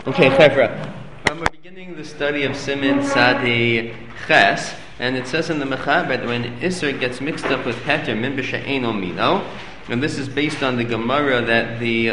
Okay, Chevra. We're beginning the study of Siman Sadi Ches, and it says in the Mechaber that when Isser gets mixed up with Heter, min b'she'eino mino, and this is based on the Gemara that the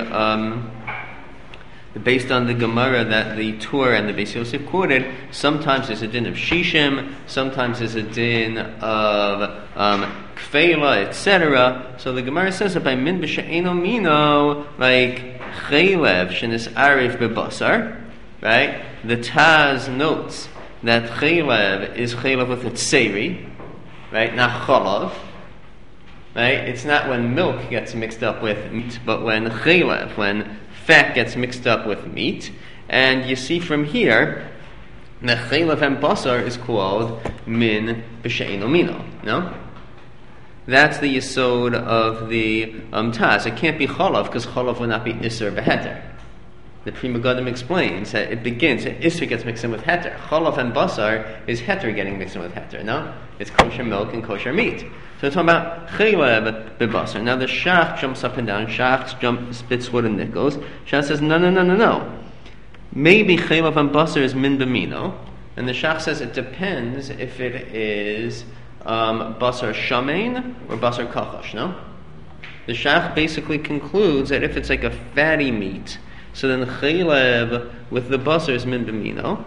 Tur and the Beis Yosef quoted. Sometimes there's a din of Shishim, sometimes there's a din of Kfela, etc. So the Gemara says that by min b'she'eino mino, like Chaylev shenis arif bebasar, right? The Taz notes that Chaylev is Chaylev with its seri, right? Not Chalav, right? It's not when milk gets mixed up with meat, but when Chaylev, when fat gets mixed up with meat. And you see from here, the Chaylev and Basar is called min b'she'eino mino, no? That's the yesod of the Taz. It can't be Chalav, because Chalav would not be Isser v'Heter. The Pri Megadim explains that it begins, Isser gets mixed in with Heter. Chalav and Basar is Heter getting mixed in with Heter, no? It's kosher milk and kosher meat. So we're talking about Chaylev b'Basar. Now the Shach jumps up and down. Shach spits wood and nickels. Shach says, no. Maybe Chaylev and Basar is min b'mino. And the Shach says it depends if it is basar shamein or basar kachash, no? The Shach basically concludes that if it's like a fatty meat, so then chaylev with the basar is min b'mino,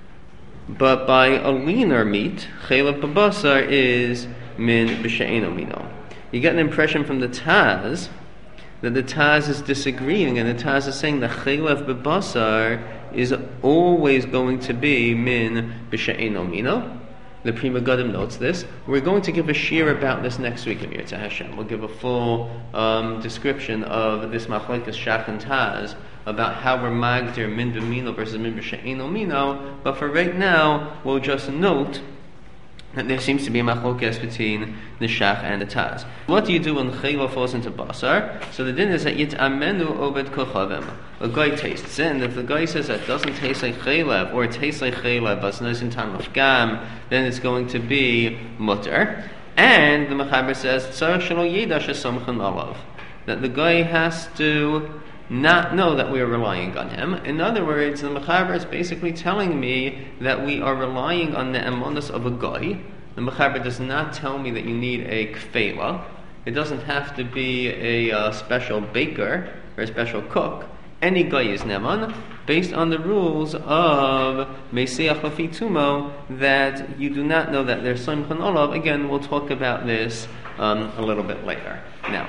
but by a leaner meat, chaylev b'basar is min b'she'eino mino. You get an impression from the Taz that the Taz is disagreeing, and the Taz is saying that chaylev b'basar is always going to be min b'she'eino mino. The Pri Megadim notes this. We're going to give a shir about this next week in Yirtzeh Hashem. We'll give a full description of this machlekes Shach and Taz about how we're magdir min b'mino versus min b'she'eino mino. But for right now, we'll just note that there seems to be a machlokes between the Shach and the Taz. What do you do when chaylev falls into basar? So the din is that yit'amenu obed kochavim. A guy tastes it, and if the guy says that doesn't taste like chaylev, or it tastes like chaylev, but it's nice in time of gam, then it's going to be mutter. And the Mechaber says tzarich shelo yeda shesamchan alav, that the guy has to not know that we are relying on him. In other words, the Mechaber is basically telling me that we are relying on the emunah of a guy. The Mechaber does not tell me that you need a kfela. It doesn't have to be a special baker or a special cook. Any guy is neman, based on the rules of Meseach Lafi Tumo, that you do not know that there's Simchan Olav. Again, we'll talk about this a little bit later. Now,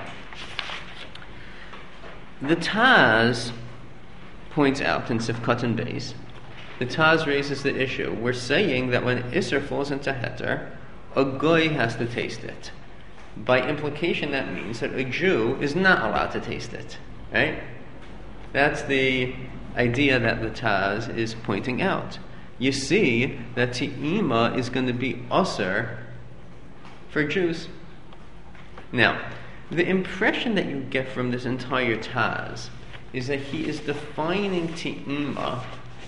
the Taz points out in Sifkat and Beis, the Taz raises the issue. We're saying that when Isser falls into Heter, a goy has to taste it. By implication, that means that a Jew is not allowed to taste it, right? That's the idea that the Taz is pointing out. You see that Te'ima is going to be Asr for Jews. Now, the impression that you get from this entire Taz is that he is defining Te'ima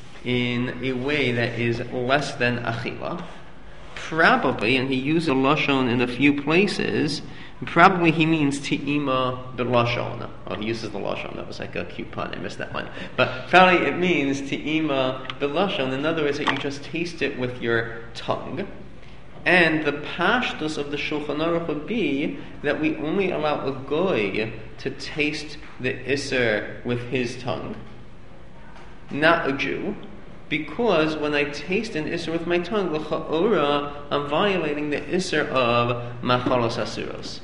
in a way that is less than Achila. Probably, and he uses Lashon in a few places, probably he means Te'ima b'Lashon. Oh, he uses the Lashon. That was like a cute pun. I missed that one. But probably it means Te'ima b'Lashon. In other words, that you just taste it with your tongue. And the pashtus of the Shulchan Aruch would be that we only allow a goy to taste the Isser with his tongue, not a Jew, because when I taste an Isser with my tongue, l'cha'ora, I'm violating the Isser of machalos asuros.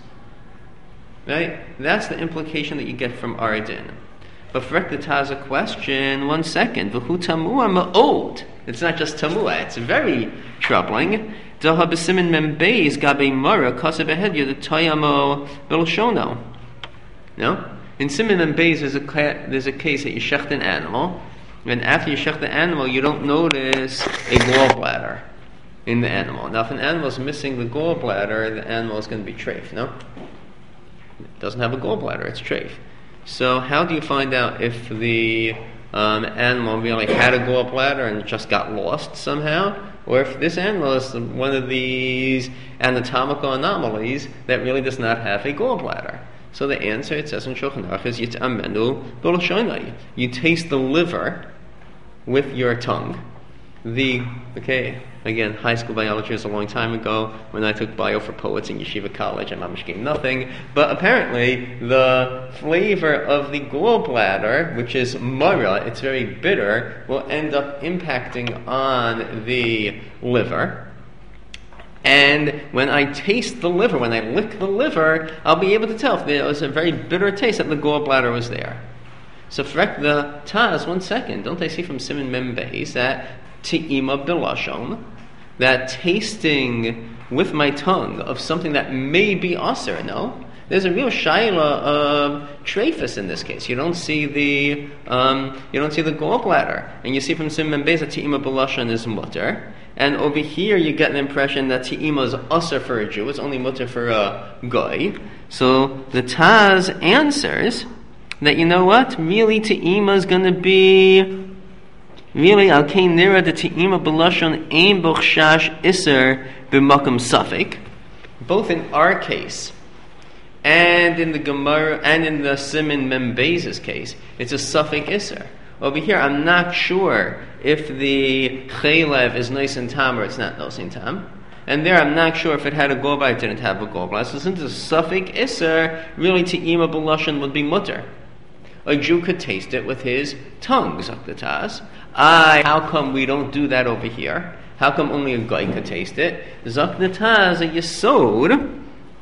Right? That's the implication that you get from Aradin. But for the Taz a question, 1 second. V'hu tamua ma'od. It's not just tamua, it's very troubling. Daha b'simin membeis gabe mara kasev ehedya the tayamo b'lshono. No? In simin membeis there's a case that you shecht an animal, and after you shecht the animal, you don't notice a gallbladder in the animal. Now, if an animal is missing the gallbladder, the animal is going to be treif, no? It doesn't have a gallbladder, it's treif. So how do you find out if the animal really had a gallbladder and just got lost somehow? Or if this animal is one of these anatomical anomalies that really does not have a gallbladder? So the answer, it says in Shulchan Aruch, is Yit'amenu b'Lashonai. You taste the liver with your tongue. Again, high school biology was a long time ago when I took bio for poets in Yeshiva College. I'm mamish getting nothing. But apparently, the flavor of the gallbladder, which is mara, it's very bitter, will end up impacting on the liver. And when I taste the liver, when I lick the liver, I'll be able to tell if there was a very bitter taste that the gallbladder was there. So, correct the Taz, 1 second. Don't I see from Siman Mem Beis that Te'ima Bilashon, that tasting with my tongue of something that may be aser, no? There's a real shaila of trephus in this case. You don't see the gallbladder, and you see from Siman Mem Beis that Te'ima Bilashon is mutter. And over here, you get an impression that Te'ima is aser for a Jew; it's only mutter for a goy. So the Taz answers that, you know what? Really, Te'ima is going to be really al kain nira the Te'ima b'lashon ein bochshash iser b'makom safek. Both in our case and in the Gemara and in the Siman Mem Beis' case, it's a safek iser. Over here, I'm not sure if the chaylev is nice and tam or it's not nice and tam. And there, I'm not sure if it had a gallbladder, it didn't have a gallbladder. So since it's a safek iser, really Te'ima b'lashon would be mutter. A Jew could taste it with his tongue, Zok the Taz. How come we don't do that over here? How come only a guy could taste it? Zok the Taz, a yesod.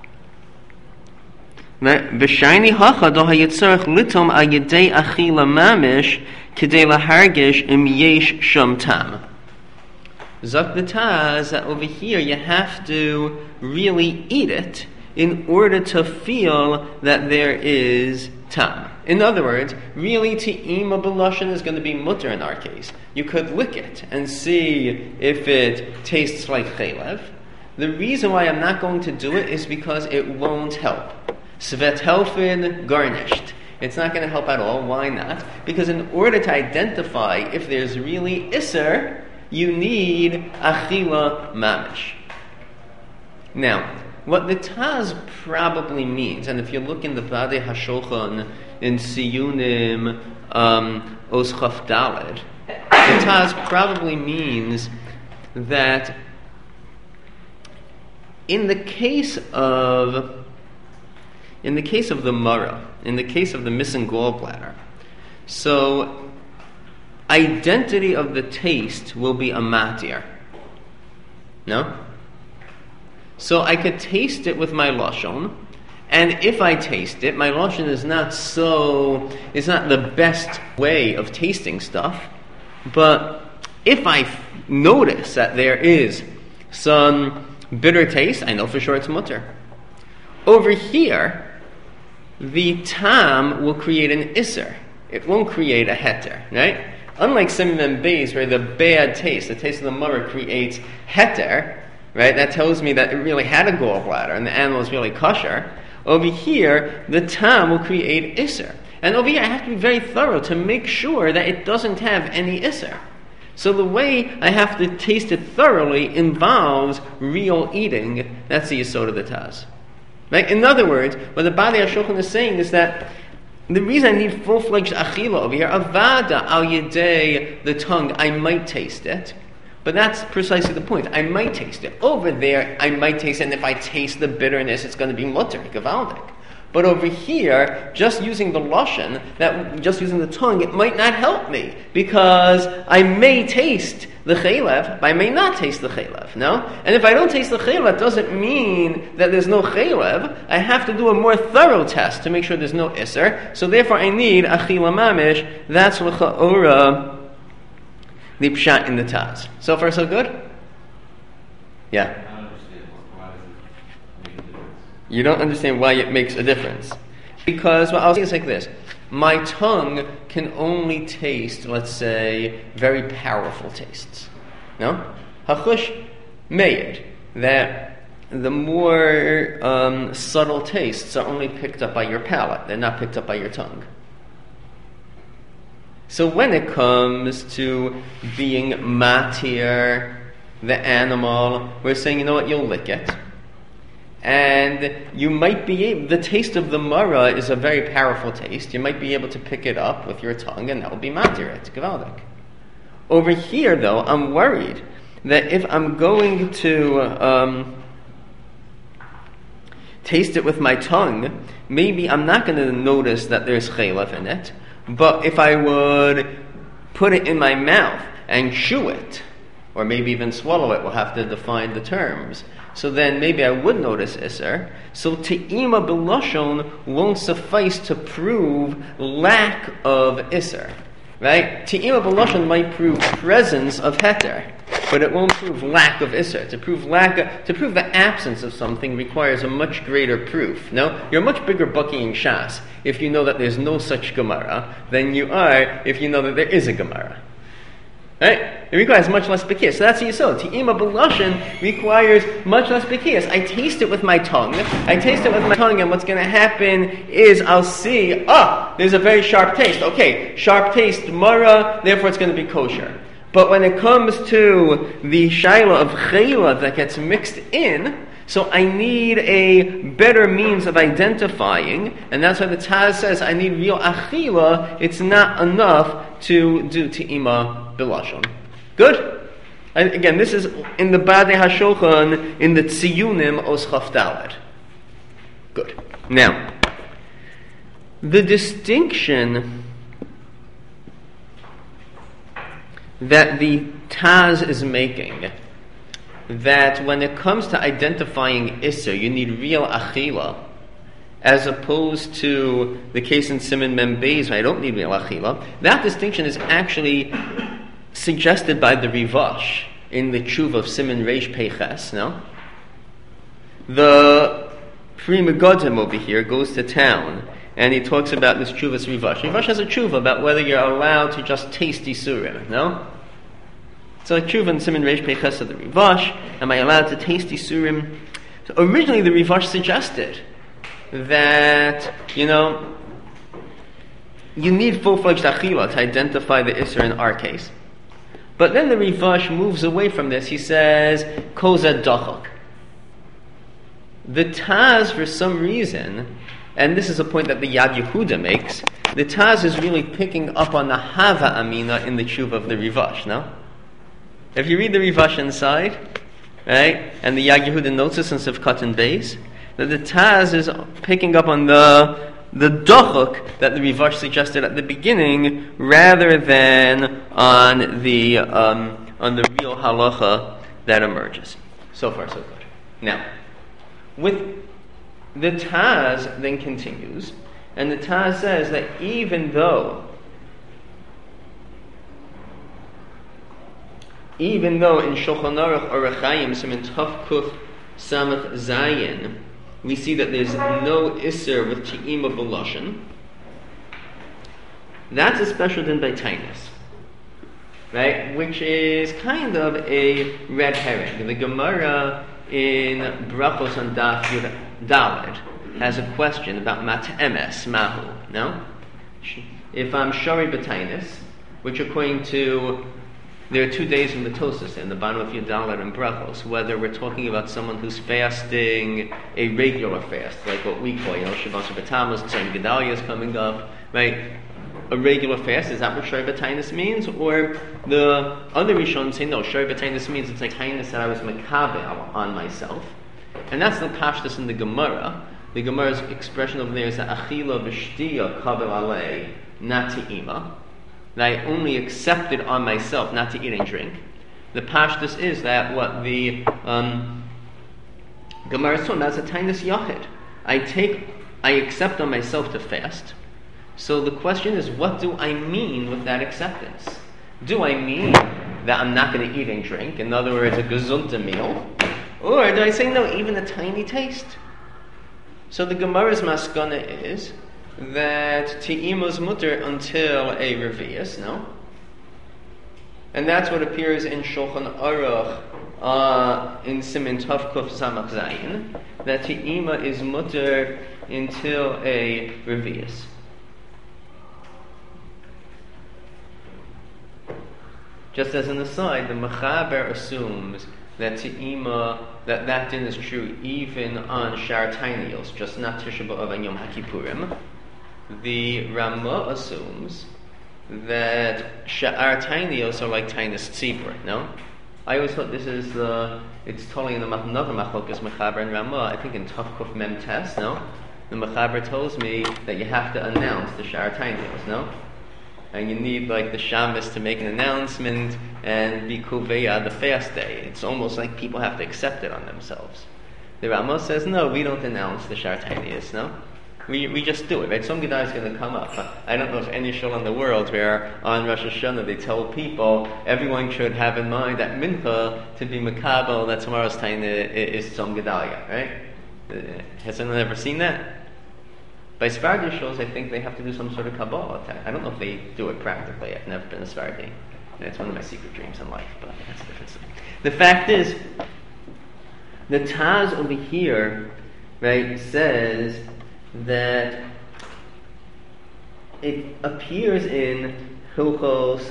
V'shayni hacha do hayitzarech litom al yedei achila mamish k'dei lahargish im yesh sham tam. Zok the Taz, that over here you have to really eat it in order to feel that there is tam. In other words, really Te'ima b'lashon is going to be mutter in our case. You could lick it and see if it tastes like chaylev. The reason why I'm not going to do it is because it won't help. Svet helfin garnished. It's not going to help at all. Why not? Because in order to identify if there's really iser, you need achila mamish. Now, what the Taz probably means, and if you look in the Vadei HaShulchan in Siyunim Os Chaf Daled, the Taz probably means that in the case of the mara, in the case of the missing gallbladder, so identity of the taste will be a matir. No? So I could taste it with my lashon, and if I taste it, my lashon is not the best way of tasting stuff, but if I notice that there is some bitter taste, I know for sure it's mutter. Over here, the tam will create an iser. It won't create a heter, right? Unlike Siman Mem Beis, where the bad taste, the taste of the mara, creates heter, right? That tells me that it really had a gallbladder and the animal is really kosher. Over here, the tam will create iser. And over here, I have to be very thorough to make sure that it doesn't have any iser. So the way I have to taste it thoroughly involves real eating. That's the yesod of the Taz. Right? In other words, what the Vadei HaShulchan is saying is that the reason I need full-fledged achila over here, avada al yedei the tongue, I might taste it. But that's precisely the point. I might taste it. Over there, I might taste it, and if I taste the bitterness, it's going to be mutter, gavaldik. But over here, just using the lashon, just using the tongue, it might not help me, because I may taste the chaylev, but I may not taste the chaylev, no? And if I don't taste the chaylev, it doesn't mean that there's no chaylev. I have to do a more thorough test to make sure there's no iser. So therefore, I need achila mamish. That's l'cha'ora the pshat in the Taz. So far, so good? Yeah. I don't understand. Why does it make a difference? You don't understand why it makes a difference. Because, well, I'll say it's like this. My tongue can only taste, let's say, very powerful tastes. No? Hachush meyed. That the more subtle tastes are only picked up by your palate. They're not picked up by your tongue. So when it comes to being matir, the animal, we're saying, you know what, you'll lick it. And you might be able, the taste of the mara is a very powerful taste. You might be able to pick it up with your tongue, and that will be matir, it's gavaldik. Over here, though, I'm worried that if I'm going to taste it with my tongue, maybe I'm not going to notice that there's chaylev in it. But if I would put it in my mouth and chew it, or maybe even swallow it, we'll have to define the terms. So then maybe I would notice Isser. So Te'ima B'Lashon won't suffice to prove lack of Isser. Right? Te'ima B'Lashon might prove presence of Heter, but it won't prove lack of Isser. To prove the absence of something requires a much greater proof. No? You're a much bigger Baki in Shas if you know that there's no such Gemara than you are if you know that there is a Gemara. Right? It requires much less Bekias. So that's what you saw. Te'ima B'Lashon requires much less Bekias. I taste it with my tongue. And what's going to happen is I'll see, there's a very sharp taste. Okay, sharp taste, Mara, therefore it's going to be kosher. But when it comes to the Shaila of Chayla that gets mixed in, so I need a better means of identifying, and that's why the Taz says I need real achila. It's not enough to do Te'ima B'Lashon. Good? And again, this is in the Badei HaShulchan, in the Tziyunim Os Chaf Daled. Good. Now, the distinction that the Taz is making, that when it comes to identifying Isser, you need real achila, as opposed to the case in Siman Mem Beis, I don't need real achila. That distinction is actually suggested by the Rivash in the Tshuva of Siman Reish Peiches, no? The Pri Megadim over here goes to town, and he talks about this Tshuva's Rivash. Rivash has a Tshuva about whether you're allowed to just taste Isurim, no? So a Tshuva in Siman Reish Peiches of the Rivash, am I allowed to taste Isurim? So originally the Rivash suggested that, you need full-fledged achila to identify the Isser in our case. But then the Rivash moves away from this. He says, Kozad Dachok. The Taz, for some reason, and this is a point that the Yad Yehuda makes, the Taz is really picking up on the Hava Amina in the Tshuva of the Rivash, no? If you read the Rivash inside, right, and the Yad Yehuda notes this in Sivkat and Beis, that the Taz is picking up on the Dachuk that the Rivash suggested at the beginning, rather than on the real halacha that emerges. So far, so good. Now, with the Taz then continues, and the Taz says that even though in Shulchan Aruch or Rechayim, Siman Taf Kuf Samach Zayin, we see that there's no Isser with Te'ima B'Lashon. That's a special din by Tainus, right? Which is kind of a red herring. The Gemara in Brachos on Daf Yud Daled has a question about Mat'emes Mahu. No? If I'm Shari B'Tainus, which according to, there are 2 days in the Tosas in the bottom of Yud Daled and Brachos, whether we're talking about someone who's fasting a regular fast, like what we call, Shabbos B'Tammuz, Tzom Gedalia is coming up, right? A regular fast, is that what Shari B'Tainus means? Or the other Rishon say, no, Shari B'Tainus means it's like Tainus that I was Mekabel on myself. And that's the Pashtus in the Gemara. The Gemara's expression over there is that Achila V'Shtiya Kabel Alei, not Te'ima. That I only accepted on myself not to eat and drink. The Pashtus is that what the Gemara is talking about is a Tainus Yachid. I accept on myself to fast. So the question is, what do I mean with that acceptance? Do I mean that I'm not going to eat and drink? In other words, a gezunta meal? Or do I say, no, even a tiny taste? So the Gemara's maskana is that Te'ima's mutter until a revius, no? And that's what appears in Shulchan Aruch in Siman Taf Kuf Samach Zayin, that Te'ima is mutter until a revius. Just as an aside, the Mechaber assumes that Te'ima, that din is true even on Shar Tainios, just not Tisha B'Av and Yom HaKippurim. The Ramah assumes that Sha'ar Tainios are like Tainis Tzibur, no? I always thought this is it's totally in another Machlokas Mechaber and Ramah, I think in Tavkuf Mem Tes, no? The Mechaber tells me that you have to announce the Sha'ar Tainios, no? And you need like the Shabbos to make an announcement and be Kuveya the fast day. It's almost like people have to accept it on themselves. The Ramah says, no, we don't announce the Sha'ar Tainios, no? We just do it, right? Some Gedai is going to come up. I don't know if any shul in the world where on Rosh Hashanah they tell people everyone should have in mind that Mincha to be Makabel, that tomorrow's time is Tzom Gedalia, right? Has anyone ever seen that? By Sephardi shuls, I think they have to do some sort of Kabbalah. I don't know if they do it practically. I've never been a Sephardi. It's one of my secret dreams in life, but that's a different thing. The fact is, the Taz over here, right, says that it appears in Hilchos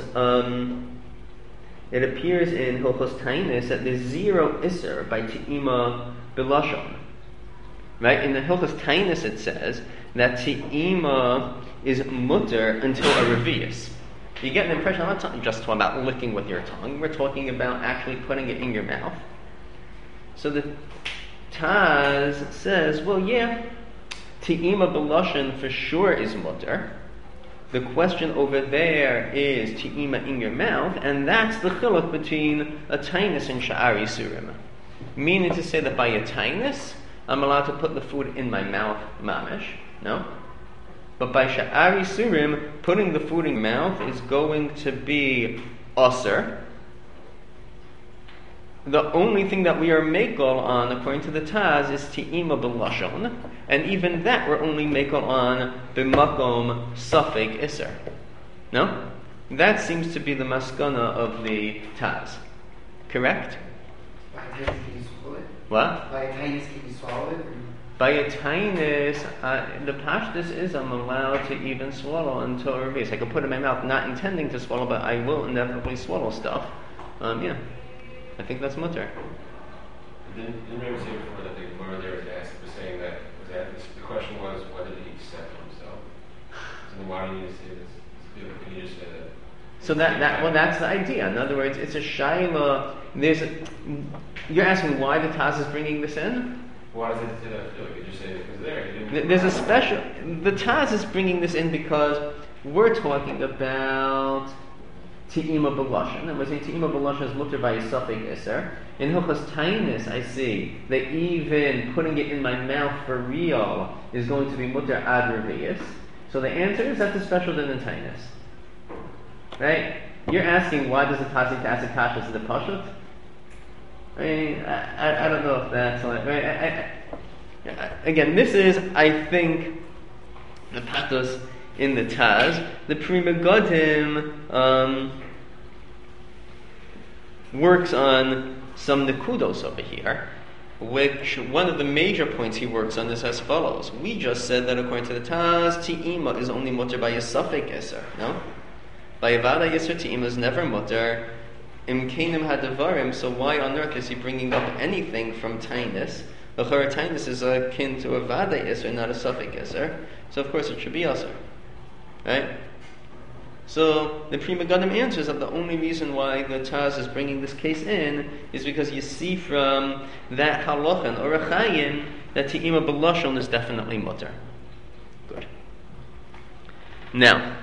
Tainis that there's zero Isser by Te'ima B'Lashon. Right? In the Hilchos Tainis it says that Te'ima is mutter until a revius. You get an impression, I'm not just talking about licking with your tongue, we're talking about actually putting it in your mouth. So the Taz says, well, yeah, Te'ima B'Lashon for sure is mutter. The question over there is Te'ima in your mouth, and that's the chiluk between a tainus and Sha'ar Yisurim. Meaning to say that by a tainus, I'm allowed to put the food in my mouth, mamish, no? But by Sha'ar Yisurim, putting the food in mouth is going to be aser. The only thing that we are mekel on, according to the Taz, is Te'ima B'Lashon, and even that we're only mekel on B'Makom Safek Isser. No? That seems to be the maskana of the Taz. Correct? By a tinus, can you swallow it? What? By a tinus, can you swallow it? By a tinus, the pashtus is I'm allowed to even swallow until a revius. I can put it in my mouth not intending to swallow, but I will inevitably swallow stuff. Yeah. I think that's mutter. Didn't we say before that the Gemara there was saying that the question was whether he accepted himself? So then why do you need to say this? Can you just say that? So that's the idea. In other words, it's a shaila. You're asking why the Taz is bringing this in? Why does it say that? You could just say it because there. There's a special. The Taz is bringing this in because we're talking about Te'ima B'Lashon, and we're saying Te'ima B'Lashon is mutter by a Safek Isser. In Hilchos Tainis, I see that even putting it in my mouth for real is going to be mutter ad revius. So the answer is that's a special din in Tainis. Right? You're asking why does the Taz need to ask a kasha to the Pashut? I mean, I don't know if that's right. Again, this is, I think, the pathos in the Taz. The Pri Megadim works on some nekudos over here, which one of the major points he works on is as follows. We just said that according to the Taz, Te'ima is only mutter by a Safek Isser, no? By a Vada Yisr, Te'ima is never mutter. Im Kenim Hadavarim, so why on earth is he bringing up anything from Tainus? The Chara Tainus is akin to a Vada Yisr, not a Safek Isser, so of course it should be Asr. Right? So the Pri Megadim answers that the only reason why the Taz is bringing this case in is because you see from that halachan or a chayin that Te'ima B'Lashon is definitely mutter. Good. Now,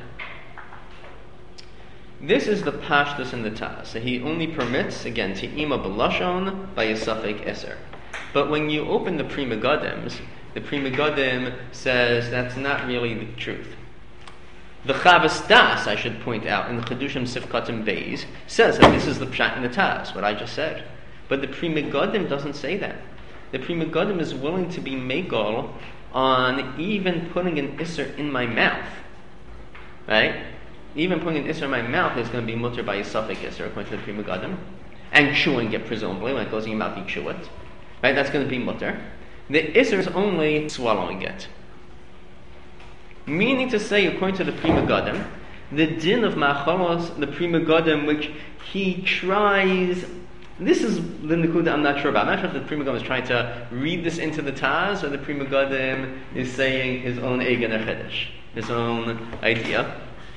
this is the pashtus in the Taz. So he only permits, again, Te'ima B'Lashon by a Safek Eser. But when you open the Pri Megadims, the Pri Megadim says that's not really the truth. The Chavas Das, I should point out, in the Chedushim Sifkatim Beis, says that this is the Pshat in the Taz, what I just said. But the Pri Megadim doesn't say that. The Pri Megadim is willing to be megal on even putting an Isser in my mouth. Right? Even putting an Isser in my mouth is going to be mutter by a Safek Isser, according to the Pri Megadim. And chewing it, presumably, when it goes in your mouth, you chew it. Right? That's going to be mutter. The Isser is only swallowing it. Meaning to say, according to the Pri Megadim, the din of Machalos, the Pri Megadim, which he tries, this is the Nekuda I'm not sure about. I'm not sure if the Pri Megadim is trying to read this into the Taz, or the Pri Megadim is saying his own Egen Chedesh, his own idea.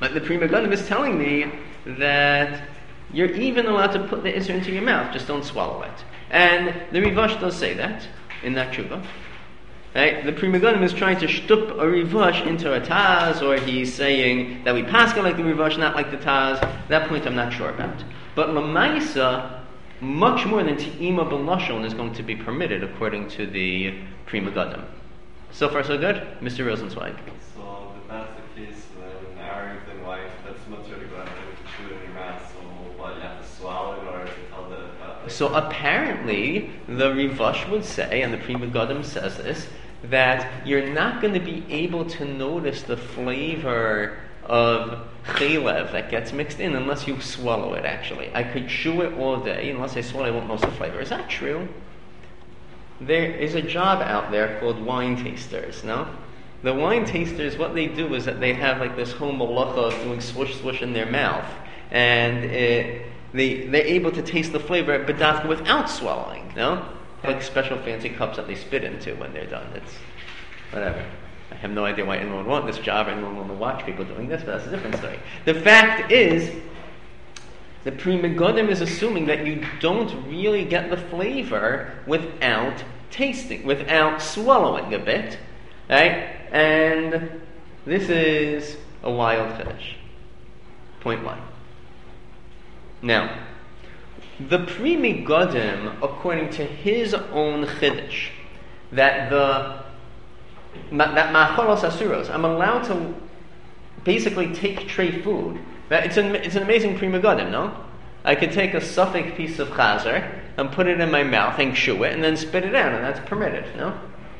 But the Pri Megadim is telling me that you're even allowed to put the Isser into your mouth, just don't swallow it. And the Rivash does say that in that Tshuva. Right? The Pri Megadim is trying to shtup a Rivash into a Taz, or he's saying that we pass like the Rivash, not like the Taz. That point I'm not sure about. But Lamaisa, much more than Te'ima B'Lashon is going to be permitted according to the Pri Megadim. So far so good? Mr. Rosenzweig. So if that's the case, then married and wife, that's much better to go after to chew it in your mouth. So what, you have to swallow it or to tell the... So apparently, the Rivash would say, and the Pri Megadim says this, that you're not going to be able to notice the flavor of chaylev that gets mixed in unless you swallow it, actually. I could chew it all day, unless I swallow it, I won't notice the flavor. Is that true? There is a job out there called wine tasters, no? The wine tasters, what they do is that they have like this whole malacha of doing swoosh swoosh in their mouth, and they're able to taste the flavor bedafka without swallowing, no? Like special fancy cups that they spit into when they're done. It's whatever. I have no idea why anyone would want this job, or anyone would want to watch people doing this, but that's a different story. The fact is, the Pri Megadim is assuming that you don't really get the flavor without tasting, without swallowing a bit, right? And this is a wild chiddush. Point one. Now, the Pri Megadim, according to his own chiddush, that ma'acholos asuros, I'm allowed to basically take tray food. It's an amazing Pri Megadim, no? I could take a suffix piece of chazer and put it in my mouth and chew it and then spit it out, and that's permitted, no?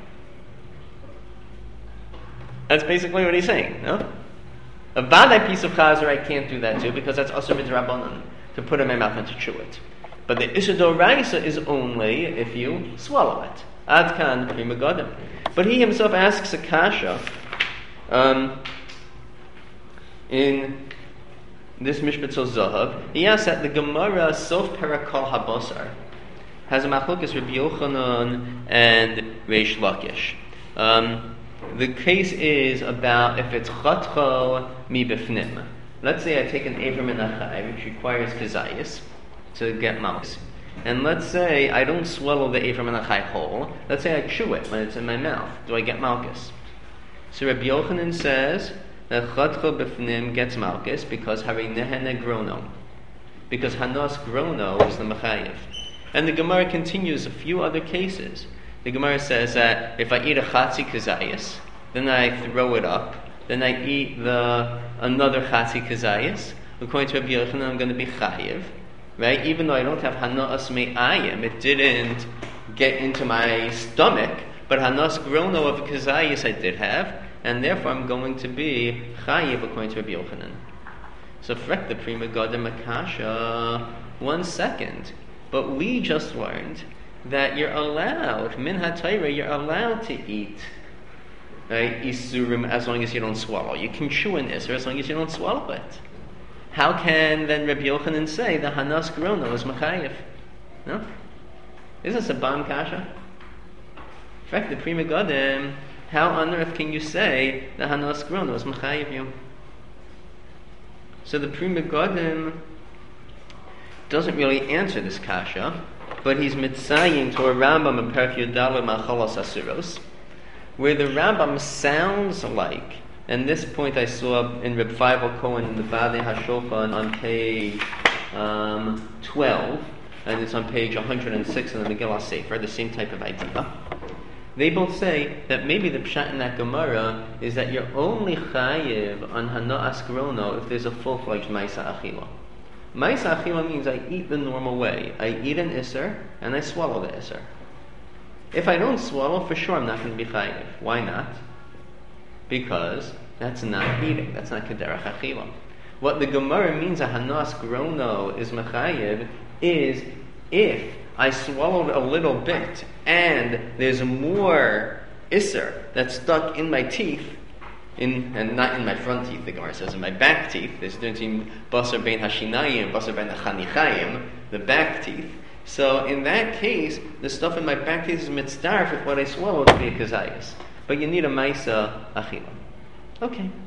That's basically what he's saying, no? A vadai piece of chazer I can't do that too, because that's asur b'drabanan, to put in my mouth and to chew it. But the Issur D'Oraisa is only if you swallow it. Ad kan Pri Megadim. But he himself asks a kasha in this Mishpatzol Zahav. He asks that the Gemara Sof Perakol Habasar has a machlokes Rabbi Yochanan and Reish Lakish. The case is about if it's chatcho mi befnim. Let's say I take an Avram and Achai, which requires kazayis to get malchus. And let's say I don't swallow the Avram and Achai whole. Let's say I chew it when it's in my mouth. Do I get malchus? So Rabbi Yochanan says that chatcho befnim gets malchus because hari nehene grono. Because hanas grono is the mechayev. And the Gemara continues a few other cases. The Gemara says that if I eat a chatzi kazayis, then I throw it up, then I eat another chatzi kazayis, according to Rabbi Yochanan, I'm going to be chayiv, right? Even though I don't have hanas me'ayim, it didn't get into my stomach, but hanas grono of kazayis I did have, and therefore I'm going to be chayiv according to Rabbi Yochanan. So frek the Pri Megadim akasha, 1 second. But we just learned that you're allowed, min ha-Torah, you're allowed to eat, right, isurim as long as you don't swallow. You can chew an isur as long as you don't swallow it. How can then Rabbi Yochanan say the hanas grono is mechayev? No? Is this a bam kasha? In fact, the Pri Megadim, how on earth can you say the hanas grono is mechayev you? So the Pri Megadim doesn't really answer this kasha, but he's mitzaying to a Rambam in Perek Yudaleh Machalos Asuros, where the Rambam sounds like, and this point I saw in Reb Feivel Cohen in the Vadei HaShulchan on page 12, and it's on page 106 in the Megillah Sefer, the same type of idea. They both say that maybe the pshat in that Gemara is that you're only chayiv on hana'as grono if there's a full-fledged ma'isa achila. Ma'isa achila means I eat the normal way. I eat an isser, and I swallow the isser. If I don't swallow, for sure I'm not going to be chayiv. Why not? Because that's not eating. That's not kederach achila. What the Gemara means, a hanas grono is mechayiv, is if I swallowed a little bit, and there's more isser that's stuck in my teeth, and not in my front teeth, the Gemara says, in my back teeth. There's a difference between basar bein hashinayim, basar bein hachanichayim, the back teeth. So in that case, the stuff in my back teeth is mitzdarf with what I swallowed to be a kazayas. But you need a maisa achila. Okay.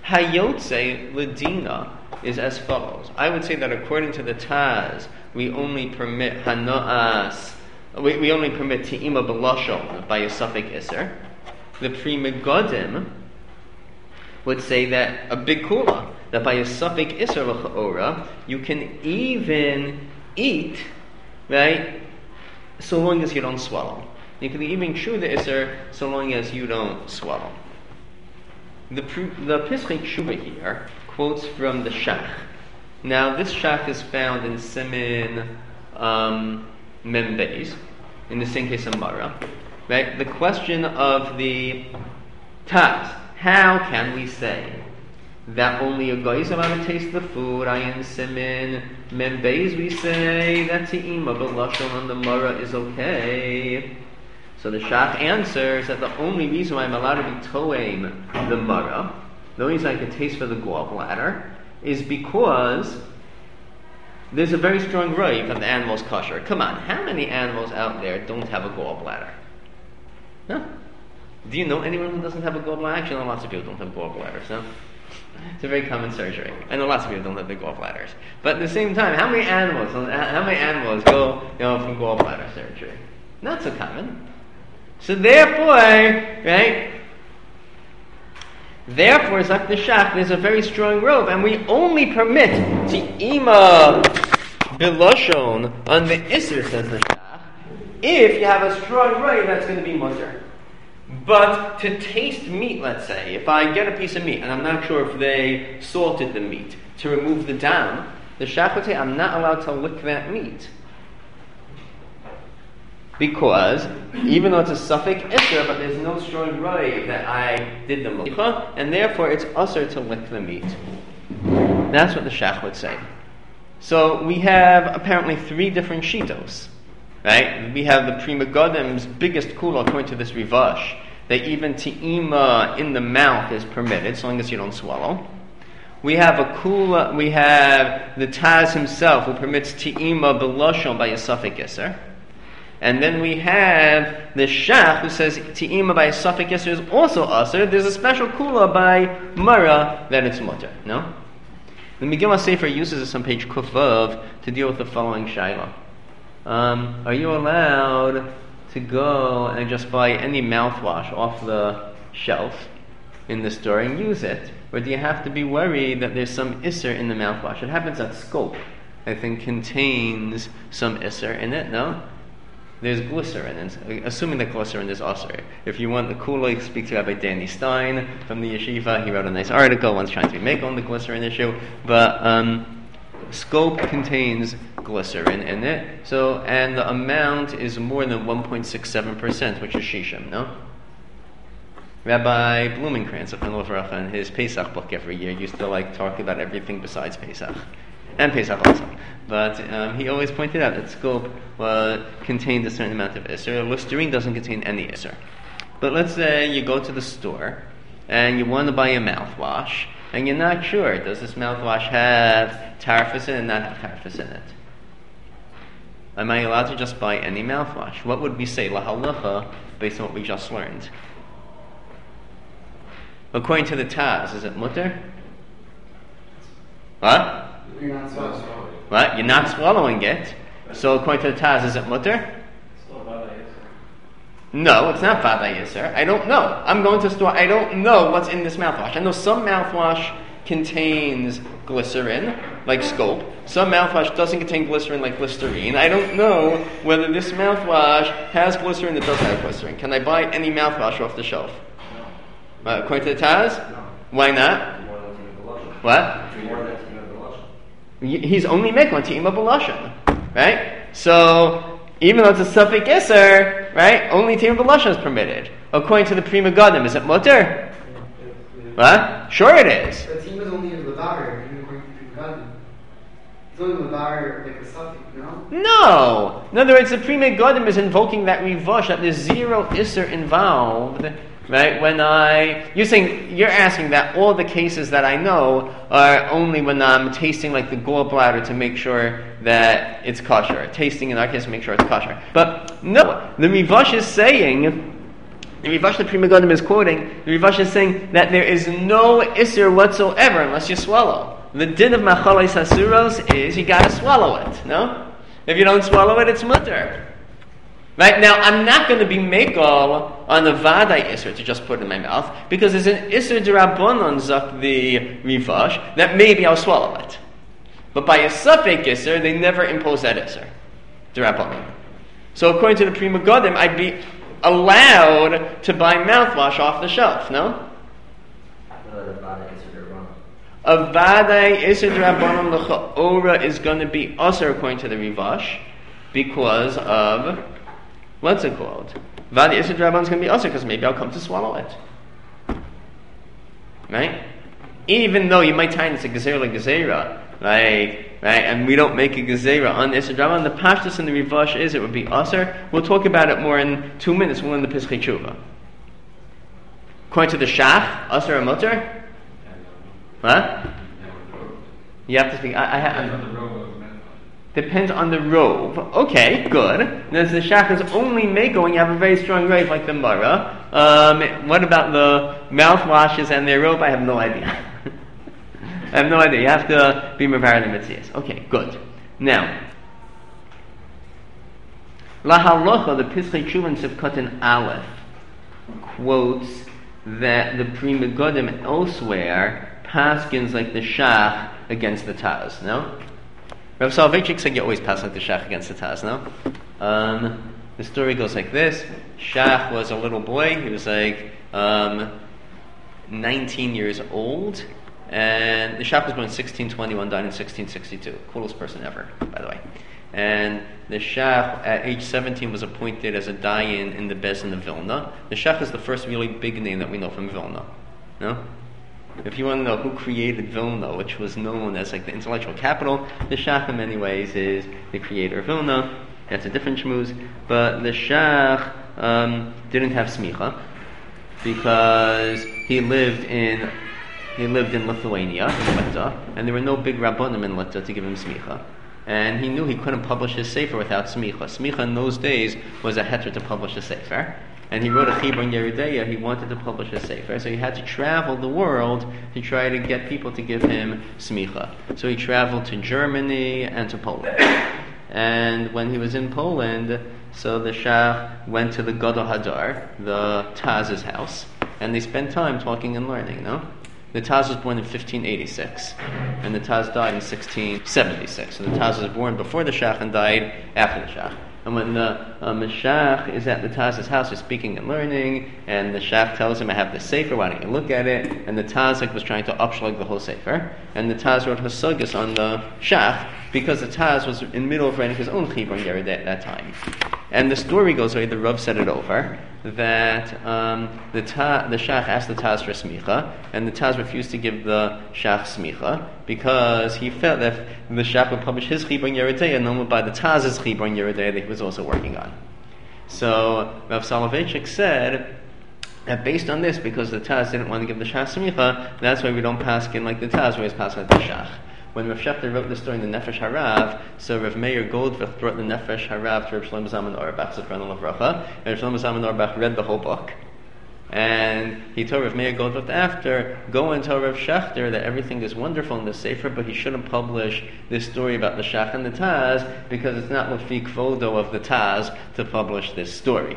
Hayotze Ladina is as follows. I would say that according to the Taz, we only permit Hanoas, we only permit Te'ima B'Lashon by a suffix Isser. The Pri Megadim would say that a big kula, that by a suffix Isser L'cha'ora, you can even eat, right, so long as you don't swallow. You can even chew the Isser so long as you don't swallow. The Pischei Tshuva here quotes from the Shach. Now, this Shach is found in Siman Mem Beis, in the same case of Mara. Right? The question of the Taz, how can we say that only a guy is allowed to taste the food? In Siman Mem Beis we say that Te'ima B'Lashon on the Mara is okay. So the Shach answers that the only reason why I'm allowed to be toeim the Mara, the only reason I can taste for the gallbladder, is because there's a very strong raiv that the animal's kosher. Come on, how many animals out there don't have a gallbladder? Huh? Do you know anyone who doesn't have a gallbladder? Actually, I know lots of people don't have gallbladders, no? It's a very common surgery. I know lots of people don't have the gallbladders. But at the same time, how many animals go from gallbladder surgery? Not so common. So therefore, right? Therefore, Zak the Shach, there's a very strong robe, and we only permit Te'ima B'Lashon on the Isser, says the Shach, if you have a strong robe that's going to be mutter. But to taste meat, let's say, if I get a piece of meat, and I'm not sure if they salted the meat, to remove the dam, the Shach would say, I'm not allowed to lick that meat. Because, even though it's a suffix Isser, but there's no strong roiv that I did the melicha, and therefore it's usher to lick the meat. That's what the Shach would say. So we have apparently 3 different shitos, right? We have the Pri Megadim's biggest kula according to this Rivash, that even Te'ima in the mouth is permitted, so long as you don't swallow. We have a kula, we have the Taz himself who permits Te'ima B'Lashon by a suffix Isser. And then we have the Shach who says Te'ima by a suffix Isser is also Asr. There's a special kula by Mara that it's mutter. No? The Megillah Sefer uses this on page Kufav to deal with the following shayla. Are you allowed to go and just buy any mouthwash off the shelf in the store and use it? Or do you have to be worried that there's some Isser in the mouthwash? It happens that Scope, I think, contains some Isser in it, no? There's glycerin, and assuming that glycerin is asr. If you want the kula, speak to Rabbi Danny Stein from the yeshiva. He wrote a nice article once trying to be make on the glycerin issue. But Scope contains glycerin in it, so and the amount is more than 1.67%, which is shishim. No. Rabbi Blumenkrantz of Penlevracha in his Pesach book every year used to like talk about everything besides Pesach. And Pesach also. But he always pointed out that Scope contained a certain amount of Isser. Listerine doesn't contain any Isser. But let's say you go to the store and you want to buy a mouthwash and you're not sure, does this mouthwash have tarfus in it and not have tarfus in it? Am I allowed to just buy any mouthwash? What would we say, la halacha, based on what we just learned? According to the Taz, is it mutter? What? You're not swallowing. What? You're not swallowing it. So according to the Taz, is it mutter? No, it's not Vaday Yisr. I don't know. I'm going to the store. I don't know what's in this mouthwash. I know some mouthwash contains glycerin, like Scope. Some mouthwash doesn't contain glycerin, like Listerine. I don't know whether this mouthwash has glycerin that doesn't have glycerin. Can I buy any mouthwash off the shelf? According to the Taz? No. Why not? What? He's only making one Te'ima B'Lashon, right? So even though it's a suffix Isser, right? Only Te'ima B'Lashon is permitted. According to the Pri Megadim, is it mutter? What? Sure it is. The team is only in Levar, even according to Pri Megadim. It's only Levar, like a suffix, no? No. In other words, the Pri Megadim is invoking that Rivash, that there's 0 Isser involved. Right? You're asking that all the cases that I know are only when I'm tasting like the gallbladder to make sure that it's kosher. Tasting in our case to make sure it's kosher. But no, the Rivash is saying The Rivash the Pri Megadim is quoting, the Rivash is saying that there is no Isser whatsoever unless you swallow. The din of Machalais Hasuros is you gotta swallow it, no? If you don't swallow it, it's mutter. Right, now I'm not going to be Mekal on the Vadai Isser to just put it in my mouth, because there's an Isser D'Rabbanan Zak the Rivash that maybe I'll swallow it. But by a Safek Isser, they never impose that Isser D'Rabbanan. So according to the Pri Megadim, I'd be allowed to buy mouthwash off the shelf, no? A Vadai Isser D'Rabbanan L'Cha'ora is going to be Asr according to the Rivash because of, what's it called? Vadai Isser D'Rabbanan is going to be Asr because maybe I'll come to swallow it. Right? Even though you might find it's a Gezerah, right? And we don't make a Gezerah on Isser D'Rabbanan, the Pashtus in the Rivash is it would be Asr. We'll talk about it more in 2 minutes when we're in the Pischei Tshuva. According to the Shach, Asr or Mutter? Huh? You have to speak. Depends on the robe. Okay, good. There's the Shach is only Mako when you have a very strong robe like the Mara. What about the mouthwashes and their robe? I have no idea. I have no idea. You have to be Mevar the Metzias. Okay, good. Now, La Halacha, the Pischei Tshuva in Sivkatan Aleph, quotes that the Pri Megadim elsewhere paskins like the Shach against the Taz, no? Rav Soloveitchik said you always pass like the Shach against the Taz, no? The story goes like this. Shach was a little boy. He was like 19 years old. And the Shach was born in 1621, died in 1662. Coolest person ever, by the way. And the Shach, at age 17, was appointed as a dayan in the Bezin of Vilna. The Shach is the first really big name that we know from Vilna, no? If you want to know who created Vilna, which was known as like the intellectual capital, the Shach in many ways is the creator of Vilna. That's a different shmooze. But the Shach didn't have smicha because he lived in Lithuania, in Lita, and there were no big rabbanim in Lita to give him smicha. And he knew he couldn't publish his sefer without smicha. Smicha in those days was a heter to publish a sefer. And he wrote a Chibron Yeridea, he wanted to publish a sefer, so he had to travel the world to try to get people to give him smicha. So he traveled to Germany and to Poland. And when he was in Poland, so the Shach went to the Gadol Hadar, the Taz's house, and they spent time talking and learning, no? The Taz was born in 1586, and the Taz died in 1676. So the Taz was born before the Shach and died after the Shach. And when the Shach is at the Taz's house, he's speaking and learning, and the Shach tells him, I have this sefer, why don't you look at it? And the Taz was trying to upshlag the whole sefer, and the Taz wrote Hasagas on the Shach, because the Taz was in the middle of writing his own Chibron Yerideh at that time. And the story goes, the Rav said it over, that the Shach asked the Taz for smicha, and the Taz refused to give the Shach smicha, because he felt that the Shach would publish his Chibron Yerideh and no one would buy the Taz's Chibron Yerideh that he was also working on. So Rav Soloveitchik said that based on this, because the Taz didn't want to give the Shach smicha, that's why we don't paskin like the Taz, we always pass like the Shach. When Rav Shechter wrote the story in the Nefesh Harav, so Rav Meir Goldvich brought the Nefesh Harav to Rav Shlomo Zalman Auerbach, Zechron Lavracha, and Rav Shlomo Zalman Auerbach read the whole book. And he told Rav Meir Goldvich after, go and tell Rav Shechter that everything is wonderful in the Sefer, but he shouldn't publish this story about the Shach and the Taz, because it's not Lefi Kvodo of the Taz to publish this story.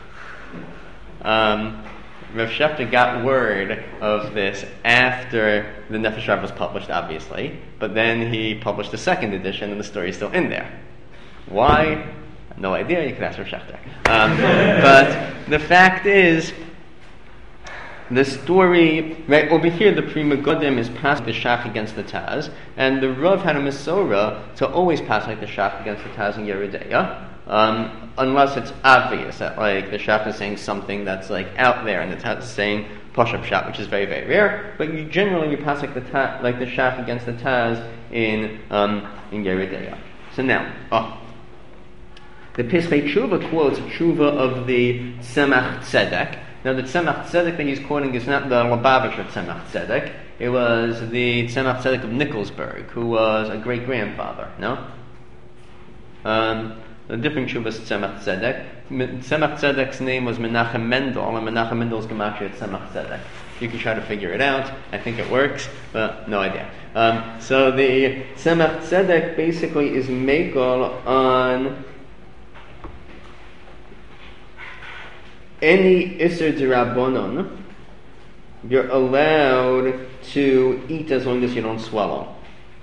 Rav Shechter got word of this after the Nefesh Harav was published, obviously, but then he published the second edition and the story is still in there. Why? No idea, you can ask Rav Shechter. But the fact is, the story, right over here, the Pri Megadim is passed the Shach against the Taz, and the Rav had a Mesorah to always pass like the Shach against the Taz in Yeridea. Unless it's obvious that like the Shach is saying something that's like out there and the Taz is saying Pashup Shach, which is very, very rare. But you generally pass like the Shach against the Taz in Yeridea. So now, the Pischei Tshuva quotes a Tshuva of the Tzemach Tzedek. Now the Tzemach Tzedek that he's quoting is not the Lubavitcher Tzemach Tzedek. It was the Tzemach Tzedek of Nikolsburg, who was a great grandfather. No. A different tshuva is Tzemach Tzedek. Tzemach Tzedek's name was Menachem Mendel, and Menachem Mendel's gematria is Tzemach Tzedek. You can try to figure it out. I think it works, but no idea. So the Tzemach Tzedek basically is mekel on any Isser D'Rabbanan. You're allowed to eat as long as you don't swallow.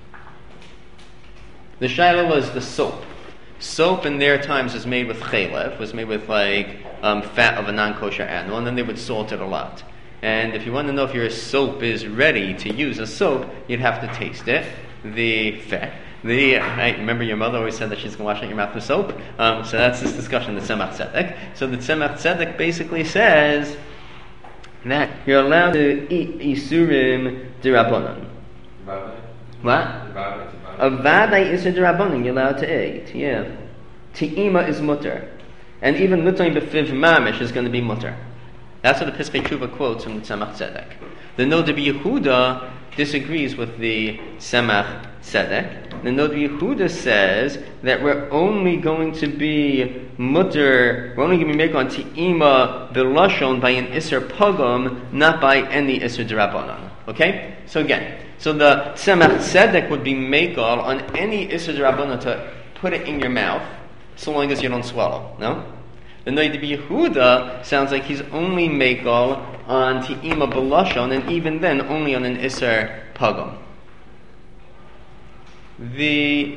The shaila was the soap. Soap in their times was made with chalev, was made with fat of a non-kosher animal, and then they would salt it a lot. And if you want to know if your soap is ready to use as soap, you'd have to taste it. The fat. Right, remember your mother always said that she's going to wash out your mouth with soap? So that's this discussion, the Tzemach Tzedek. So the Tzemach Tzedek basically says that you're allowed to eat Isurim D'Rabbanan. What? A Vadai Isur D'Rabbanan you're allowed to eat, yeah. Te'ima is mutter. And even Lutoin B'Fiv Mamish is going to be mutter. That's what the Piskei Tshuva quotes from the Tzemach Tzedek. The Nod Yehuda disagrees with the Tzemach Tzedek. The Nod Yehuda says that we're only going to be mutter, we're only going to be make on Te'ima B'Lashon by an Isur Pagam, not by any Isur D'Rabbanan. Okay? So again, so the Tzemach Tzedek would be mekel on any Isur D'Rabbanan to put it in your mouth, so long as you don't swallow. No? The Noid Yehuda sounds like he's only mekel on Te'ima B'Lashon, and even then only on an Isur Pagam. The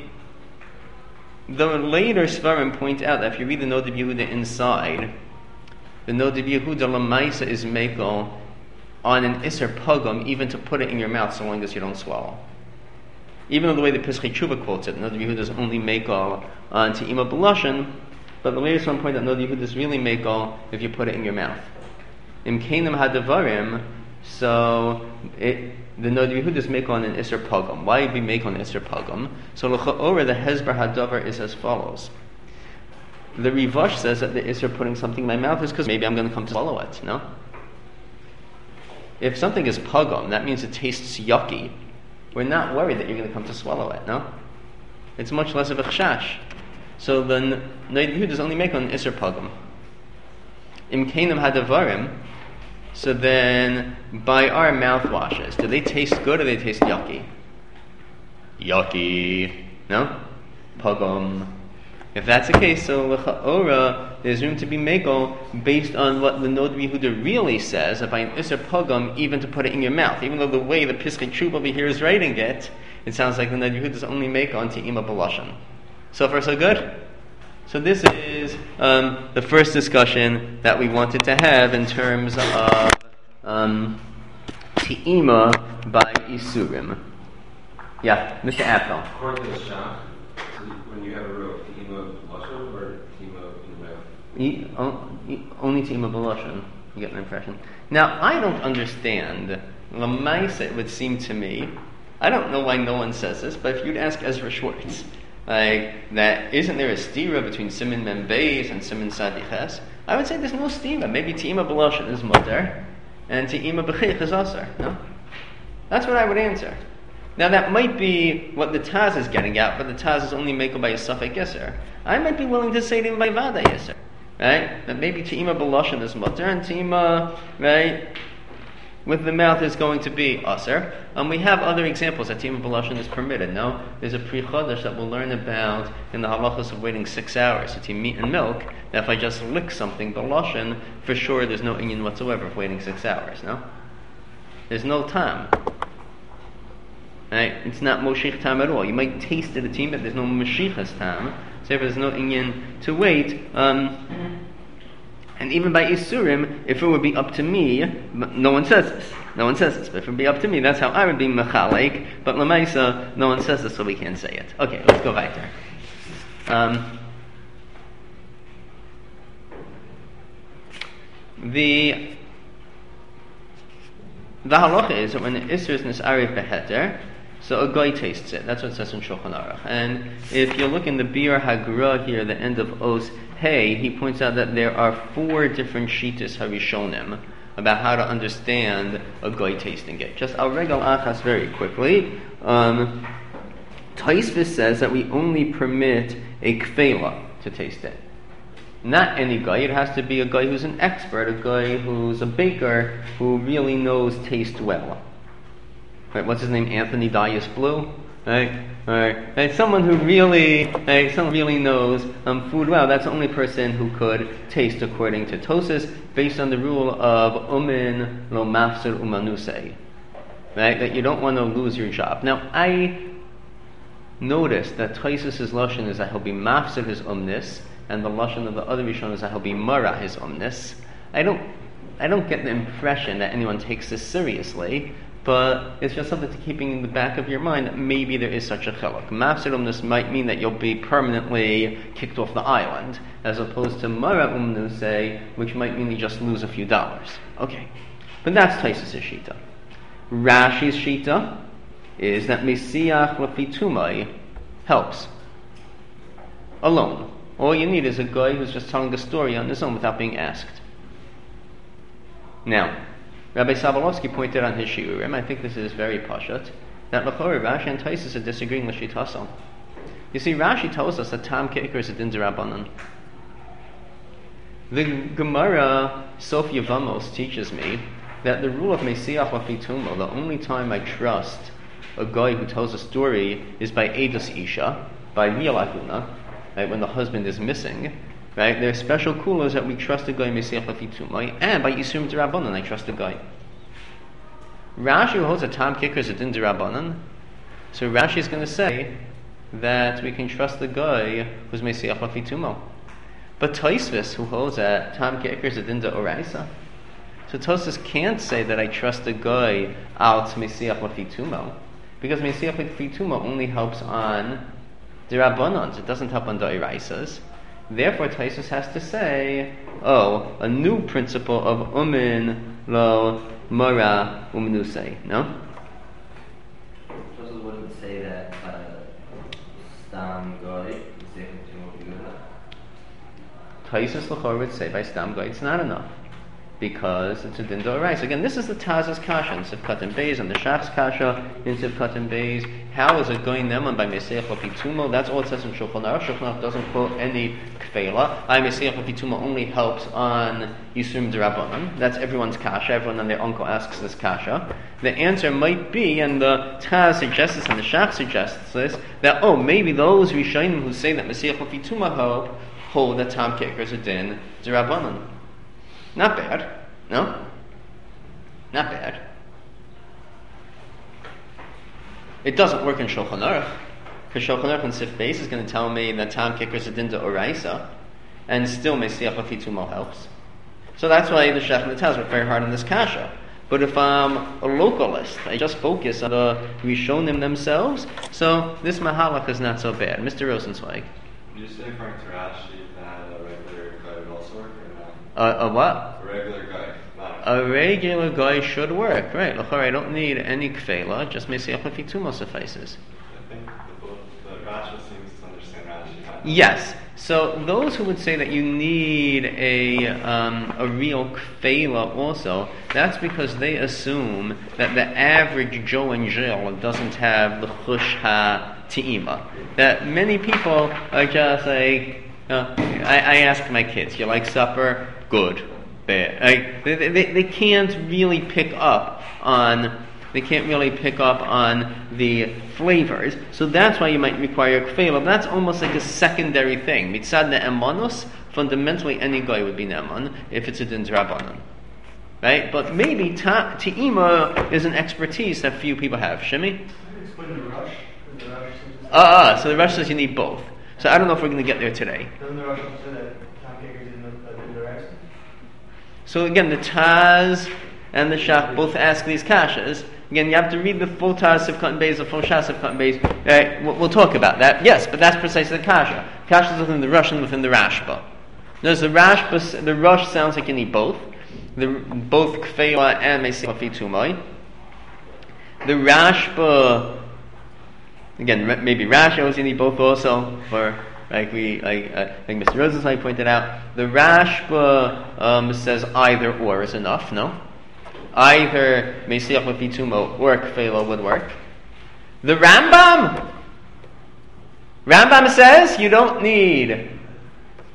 later Svarim point out that if you read the Noid Yehuda inside, the Noid Yehuda Lamaisa is mekel on an Isser Pagam, even to put it in your mouth so long as you don't swallow. Even though the way the Piskei Tshuva quotes it, Noid Yehuda is only mekel on Te'ima B'Lashon, but the latest one point out Noid Yehuda is really mekel if you put it in your mouth. Im Kainam Hadavarim, so the Noid Yehuda is mekel on an Isser Pagam. Why be mekel on Isser Pagam? So L'cha'ora, the Hezber Hadavar is as follows. The Rivash says that the Isser putting something in my mouth is because maybe I'm going to come to swallow it, no? If something is pagam, that means it tastes yucky. We're not worried that you're going to come to swallow it, no? It's much less of a chashash. So the Noid Yehuda is only make on Isser pagam. Im Kainam Hadavarim, so then by our mouthwashes, do they taste good or do they taste yucky? Yucky. No? Pagam. If that's the case, so l'cha'ora, there's room to be mekel based on what the Noid Yehuda really says, that by an Isser Pagam, even to put it in your mouth. Even though the way the Piskei Tshuva over here is writing it, it sounds like the Noid Yehuda is only mekel on Te'ima B'Lashon. So far, so good? So this is the first discussion that we wanted to have in terms of Te'ima by Isurim. Yeah, Mr. Apfel. According to the Shach, when you have a row of Te'ima B'Lashon or Te'ima in the mouth? Only Te'ima B'Lashon, you get an impression. Now, I don't understand. L'maisa, it would seem to me, I don't know why no one says this, but if you'd ask Ezra Schwartz, like, that isn't there a stira between Siman Mem Beis and Siman Sadiches? I would say there's no stira. Maybe Te'ima B'Lashon is mutter, and Te'ima B'Chich is asar. No? That's what I would answer. Now that might be what the Taz is getting at, but the Taz is only mekel by a Safek Yisr. I might be willing to say it even by Vada Yisr. Right? That maybe Te'ima B'Lashon is mutter, and Te'ima, right, with the mouth is going to be asr. We have other examples that Te'ima B'Lashon is permitted. No? There's a Pri Chodesh that we'll learn about in the halachos of waiting 6 hours between meat and milk, that if I just lick something B'Lashon, for sure there's no inyan whatsoever of waiting 6 hours, no? There's no time. Right? It's not moshich tam at all. You might taste it a team, but there's no mashichas tam. So if there's no inyan to wait, and even by Isurim, if it would be up to me, no one says this. No one says this. But if it would be up to me, that's how I would be mechalek. But l'maisa, no one says this, so we can't say it. Okay, let's go back there. The halacha is that when the Isser is nis'arif beheter, so a guy tastes it. That's what it says in Shulchan Aruch. And if you look in the Bir Hagra here, the end of Os Hey, he points out that there are 4 different shitas harishonim about how to understand a guy tasting it. Just al regal achas very quickly. Taisvis says that we only permit a kfela. to taste it. Not any guy, it has to be a guy who's an expert, a guy who's a baker, who really knows taste well. Right, what's his name? Anthony Dias Blue? Right, someone who really knows food well. That's the only person who could taste according to Tosas, based on the rule of umin lo mafsir umanusei. Right, that you don't want to lose your job. Now, I noticed that Tosas' lashon is that he'll be mafsir his umnis, and the lashon of the other Rishon is that he'll be mara his umnis. I don't get the impression that anyone takes this seriously. But it's just something to keeping in the back of your mind that maybe there is such a chiluk. Mafsir umnus might mean that you'll be permanently kicked off the island, as opposed to mara umnusei, which might mean you just lose a few dollars. Okay, but that's Tosas' shita. Rashi's shita is that mesiach lefitumai helps alone. All you need is a guy who's just telling a story on his own without being asked. Now, Rabbi Sabalovsky pointed on his shiurim, I think this is very pashut, that L'chorah Rashi and Tosas are disagreeing with Shitasam. You see, Rashi tells us that Tam Ke'ikr is a din d'Rabbanan. The Gemara Sof Yevamos teaches me that the rule of Mesiach Lafitumo, the only time I trust a guy who tells a story is by Edus Isha, by real Ahuna, right, when the husband is missing. Right? There are special kulos that we trust a guy Mesiach Lafitumai, and by Yisurim D'Rabbanan I trust a guy. Rashi who holds a Tam Ke'ikr is a din d'Rabbanan, so Rashi is going to say that we can trust the guy who's Mesiach Lafitumo. But Tosfos who holds that Tam Ke'ikr is a din d'Oraisa, so Tosfos can't say that I trust a guy out Mesiach Lafitumo, because Mesiach Lafitumo only helps on D'Rabbanans, it doesn't help on D'Oraisas. Therefore, Tosfos has to say, a new principle of umin lo mara umnusei. No? Tosfos wouldn't say that stam goy is different to Tosfos l'chor would say by stam goy it's not enough, because it's a din d'oraisa. Again, this is the Taz's kasha in Sivkat and Beis, and the Shach's kasha in Sivkat and Beis. How is it going neman by Mesiach Lafitumo? That's all it says in Shulchan Aruch. Shulchan Aruch doesn't quote any kfela. Mesiach Lafitumo only helps on Yisurim D'Rabbanan. That's everyone's kasha. Everyone and their uncle asks this kasha. The answer might be, and the Taz suggests this, and the Shach suggests this, that maybe those Rishonim who say that Mesiach Lafitumo hold that Tam Ke'ikr is a din D'Rabbanan. Not bad, no? Not bad. It doesn't work in Shulchan Aruch, because Shulchan Aruch and Sif Beis is going to tell me that Tam Ke'ikr is a din d'Oraisa, and still Mesiach Lafitumo helps. So that's why the Shech and the Taz work very hard on this kasha. But if I'm a localist, I just focus on the Rishonim themselves, so this mahalach is not so bad. Mr. Rosenzweig. Did you say according to Rashi that a regular guy would also work, or not? A what? A regular guy. A regular guy should work, right? L'chor, I don't need any kfela, just Mesiach Lafitumo suffices. I think the Rashi seems to understand Rashi. Yes. So those who would say that you need a real kfela also, that's because they assume that the average Joe and Jill doesn't have the chush ha-te'ima. That many people are just like, I ask my kids, you like supper? Good. Bad. They can't really pick up on the flavors, so that's why you might require kfela. That's almost like a secondary thing. Mitzad ne'emanus, fundamentally any guy would be ne'eman if it's a din d'Rabbanan, right? But maybe te'ima is an expertise that few people have. Shimi? Explain the rush. So the Rush says you need both. So I don't know if we're going to get there today. Doesn't the rush say that Tam Ke'ikr is in the direction? So again, the Taz and the Shach both ask these kashas. Again, you have to read the full Taz Sivkat and Beis, the full Shach Sivkat and Beis. We'll talk about that. Yes, but that's precisely the kasha. Kasha is within the Rush and within the Rashba. Notice the Rush sounds like you need both. Both Kfeila and Mesiach Lafitumo. The Rashba, again, maybe Rashi always you need both also, for like Mr. Rosenzweig pointed out, the Rashba says either or is enough, no? Either Mesiach Lafitumo or Kfeila would work. The Rambam says you don't need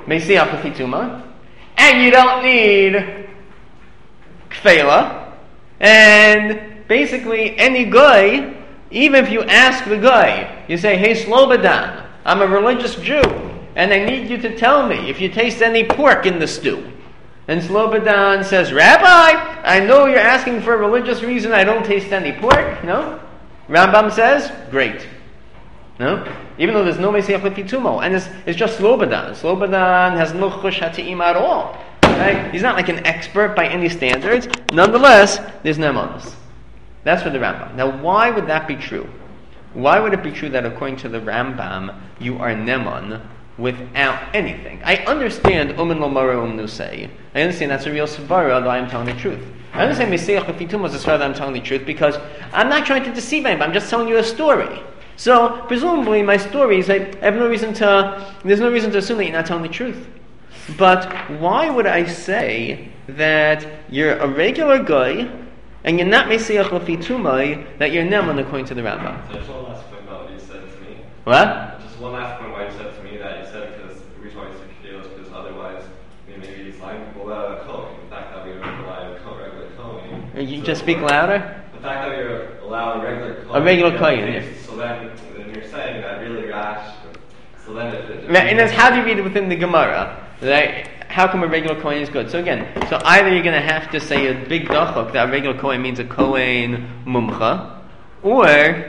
Mesiach Lefi Tuma, and you don't need Kfela, and basically any guy, even if you ask the guy, you say, hey Slobodan, I'm a religious Jew, and I need you to tell me if you taste any pork in the stew. And Slobodan says, Rabbi, I know you're asking for a religious reason, I don't taste any pork. No? Rambam says, great. No? Even though there's no Mesiach Lefi Tumo, and it's just Slobodan. Slobodan has no chush hati'im at all. Right? He's not like an expert by any standards. Nonetheless, there's nemonos. That's for the Rambam. Now, why would that be true? Why would it be true that according to the Rambam, you are nemon without anything? I understand umin lomara nusay. I understand that's a real svara, though I'm telling the truth. I understand Mesiach Lefi Tumo is a svara that I'm telling the truth because I'm not trying to deceive anybody. I'm just telling you a story. So, presumably, my stories, there's no reason to assume that you're not telling the truth. But why would I say that you're a regular guy and you're not Mesiach Lefi Tumai, that you're Neman according to the Rambam? So just one last point about what you said to me. What? Just one last point why you said to me that you said because the reason why you said Kedil is because otherwise maybe he's lying without a Kohen. The fact that we don't allow a regular Kohen. You just speak louder? The fact that we're allowing a regular Kohen. A regular Kohen, yes. So then you're saying that really rash. So then and then how do you read it within the Gemara? Right? How come a regular Kohen is good? So again, either you're going to have to say a big dachok that a regular Kohen means a Kohen mumcha, or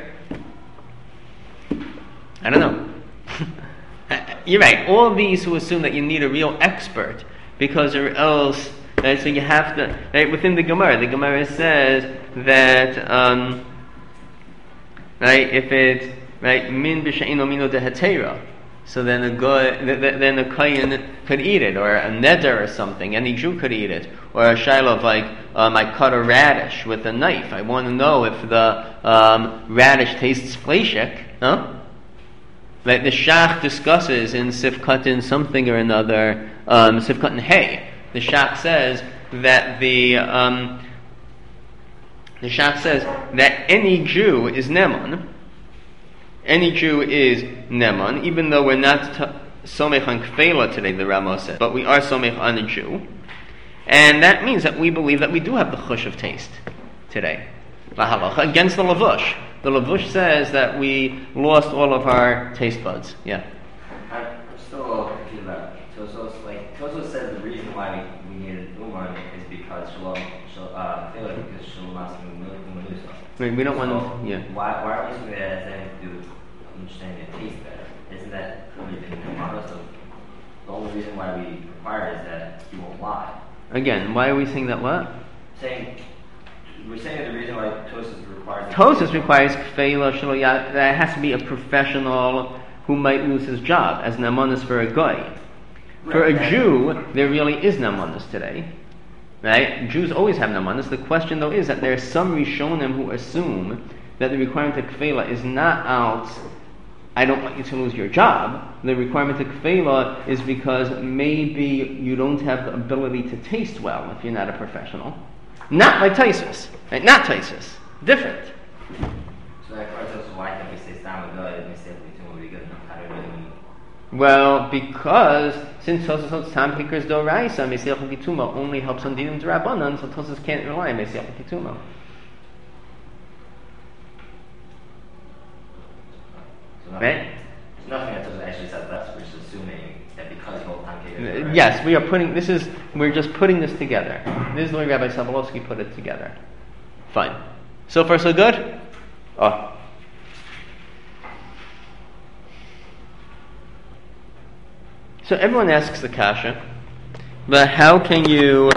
I don't know. You're right. All these who assume that you need a real expert because or else, right, so you have to. Right, within the Gemara says that right, if it's right min b'she'ino mino dehetera. So then a kohen could eat it, or a neder or something. Any Jew could eat it, or a shiloh like I cut a radish with a knife. I want to know if the radish tastes fleshik. Huh? Like the Shach discusses in Sifkatin something or another, Sifkatin Hey. The Shach says that the Shach says that any Jew is Neman. Any Jew is Neman, even though we're not Somech on Kfela today, the Rama said, but we are Somech on a Jew. And that means that we believe that we do have the chush of taste today. Lahalacha, against the Lavush. The Lavush says that we lost all of our taste buds. Yeah. I'm still confused about Tosos says the reason why we needed Uman is because Shalom We don't want to, yeah. Why are we saying that has anything to do with understanding the taste better? Isn't that everything in the model? So the only reason why we require it is that you won't lie. Again, why are we saying that what? We're saying that the reason why Tosos requires kfeila shelo, that has to be a professional who might lose his job, as namonis for a guy. For a Jew, there really is namonis today. Right? Jews always have namanas. The question, though, is that there are some Rishonim who assume that the requirement of kfela is not out, I don't want you to lose your job. The requirement of kfela is because maybe you don't have the ability to taste well if you're not a professional. Not like Taisus. Right? Not Taisus. Different. So that question is why can't we say Stam Agoy and we say Litum will be good enough? How do we really mean? Well, because since Tosas Tam Pikers Doraisa, Mesiach Lekituma only helps on Dinim Drabanan, so Tosas can't rely on Mesiach Lekituma. So right? There's nothing that Tosos actually says that, we're just assuming that because both Tam Pikers yes, we're just putting this together. This is the way Rabbi Sobolovsky put it together. Fine. So far so good? Oh. So everyone asks the kasha, but how can you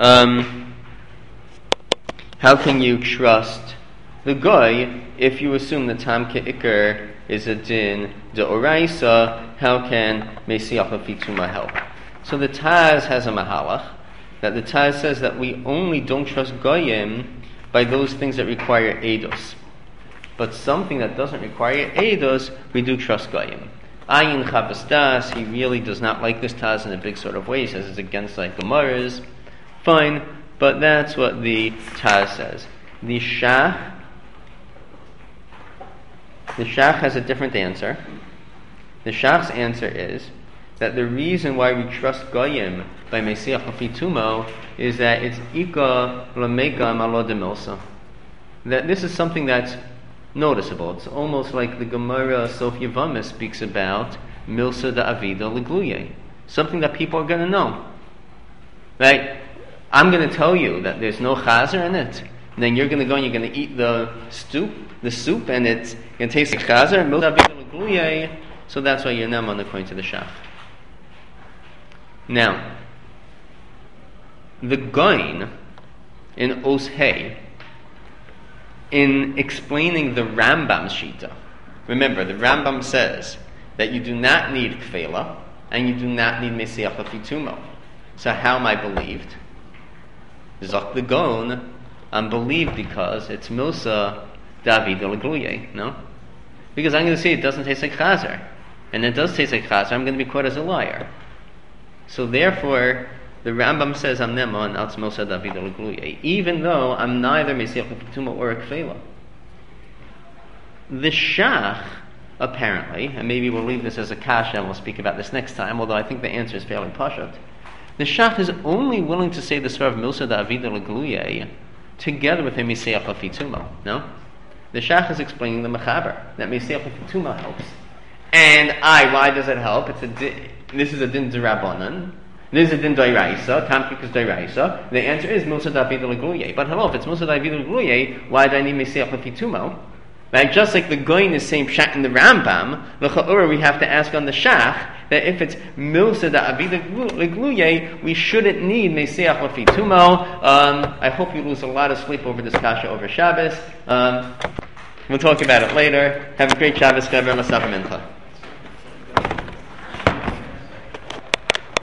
trust the guy if you assume that Tam Ke'ikr is a din de'oraisa? How can Mesiach Lefi Tuma help? So the Taz has a mahalach that the Taz says that we only don't trust goyim by those things that require eidos, but something that doesn't require eidos, we do trust goyim. Ayin Chavas, he really does not like this Taz in a big sort of way. He says it's against like Gemaras. Fine, but that's what the Taz says. The Shach has a different answer. The Shach's answer is that the reason why we trust Goyim by Mesiach Lefitumo is that it's Ika Lameka Malod Milsa. That this is something that's noticeable. It's almost like the Gemara Sof Yevamah speaks about Milsa da Avida Legluye. Something that people are going to know. Right? I'm going to tell you that there's no chazer in it. And then you're going to go and you're going to eat the soup, and it's going to taste like chazer, Milsa da Avida Legluye. So that's why you're Neman according to the Shach. Now, the Goin in Os Hey, in explaining the Rambam's Shita, remember the Rambam says that you do not need Kfela and you do not need Mesiach Lefitumo. So how am I believed? Zok the Gon, I'm believed because it's Milsa David Legluye, no? Because I'm going to say it doesn't taste like Chazer, and it does taste like Chazer, I'm going to be caught as a liar. So therefore, the Rambam says I'm Neman Alts Milsa David Legluye, even though I'm neither Mesiach Lefitumo or a Kfela. The Shach, apparently, and maybe we'll leave this as a kasha and we'll speak about this next time, although I think the answer is fairly pashut. The Shach is only willing to say the svar of Milsa David Legluye together with a Mesiach Lefitumo. No? The Shach is explaining the Mechaber, that Mesiach Lefitumo helps. And why does it help? This is a din d'Rabbanan. This is a din d'Oraisa. Tamkik is d'Oraisa. The answer is Milsa David Legluye. But hello, if it's Milsa David Legluye, why do I need Mesiach Lefitumo? Right? Just like the Goyin is saying pshat in the Rambam, l'cha'ura we have to ask on the Shach that if it's Milsa David Legluye, we shouldn't need Mesiach Lefitumo. I hope you lose a lot of sleep over this kasha over Shabbos. We'll talk about it later. Have a great Shabbos, Chaver, Masaf Mincha.